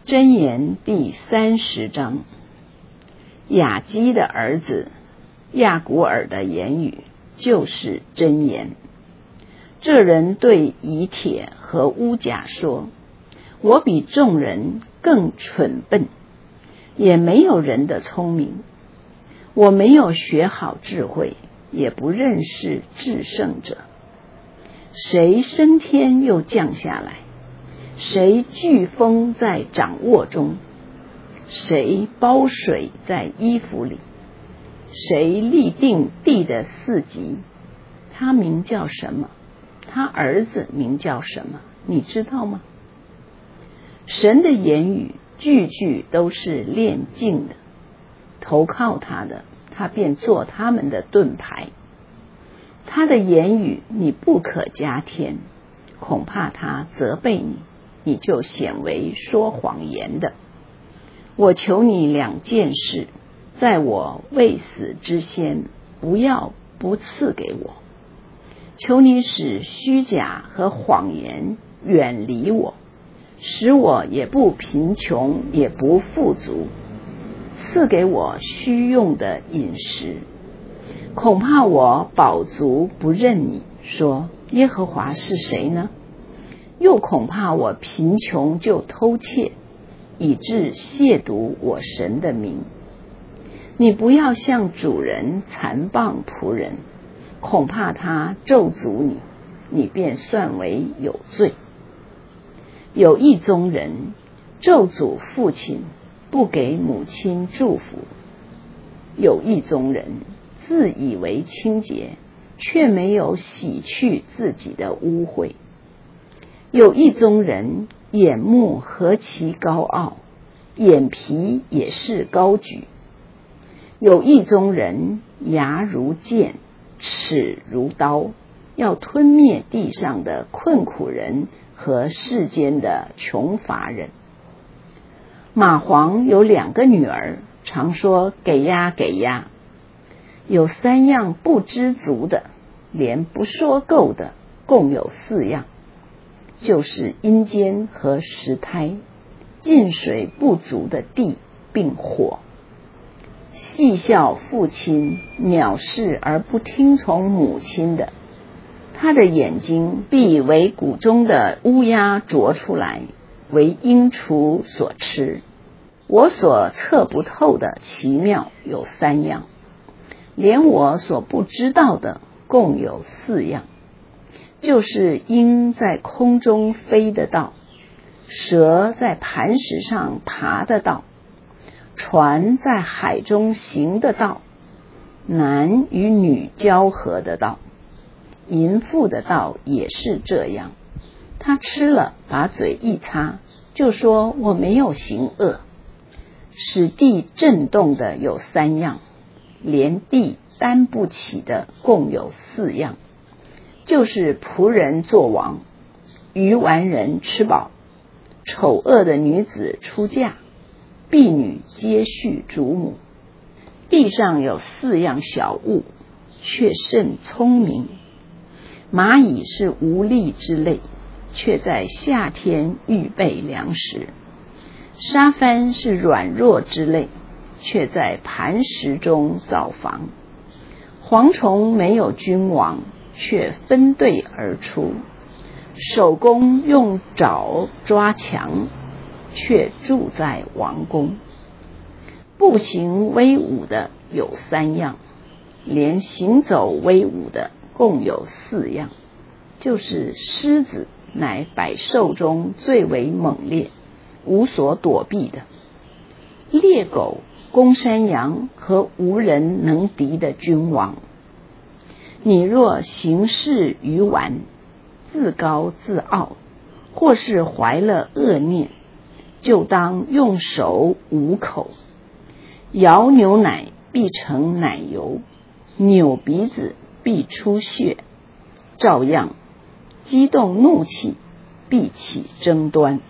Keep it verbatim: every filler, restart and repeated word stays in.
箴言第三十章，雅基的儿子亚古尔的言语就是箴言。这人对以铁和乌甲说，我比众人更蠢笨，也没有人的聪明。我没有学好智慧，也不认识至圣者。谁升天又降下来？谁飓风在掌握中？谁包水在衣服里？谁立定地的四极？他名叫什么？他儿子名叫什么？你知道吗？神的言语句句都是炼净的，投靠他的，他便做他们的盾牌。他的言语你不可加添，恐怕他责备你，你就显为说谎言的。我求你两件事，在我未死之先，不要不赐给我。求你使虚假和谎言远离我，使我也不贫穷，也不富足。赐给我虚用的饮食，恐怕我饱足不认你，说耶和华是谁呢？又恐怕我贫穷就偷窃，以致亵渎我神的名。你不要向主人残谤仆人，恐怕他咒诅你，你便算为有罪。有一宗人咒诅父亲，不给母亲祝福。有一宗人自以为清洁，却没有洗去自己的污秽。有一宗人眼目何其高傲，眼皮也是高举。有一宗人牙如剑，齿如刀，要吞灭地上的困苦人和世间的穷乏人。蚂蟥有两个女儿，常说给呀给呀。有三样不知足的，连不说够的，共有四样，就是阴间和石胎，进水不足的地，并火。戏笑父亲，藐视而不听从母亲的，他的眼睛必为谷中的乌鸦啄出来，为鹰雏所吃。我所测不透的奇妙有三样，连我所不知道的共有四样，就是鹰在空中飞的道，蛇在磐石上爬的道，船在海中行的道，男与女交合的道。淫妇的道也是这样，他吃了，把嘴一擦，就说我没有行恶。使地震动的有三样，连地担不起的共有四样，就是仆人作王，愚顽人吃饱，丑恶的女子出嫁，婢女接续主母。地上有四样小物，却甚聪明。蚂蚁是无力之类，却在夏天预备粮食。沙帆是软弱之类，却在磐石中造房。蝗虫没有君王，却分队而出。守宫用爪抓墙，却住在王宫。步行威武的有三样，连行走威武的共有四样，就是狮子乃百兽中最为猛烈，无所躲避的。猎狗公山羊和无人能敌的君王。你若行事愚顽，自高自傲，或是怀了恶念，就当用手捂口。摇牛奶必成奶油，扭鼻子必出血。照样激动怒气，必起争端。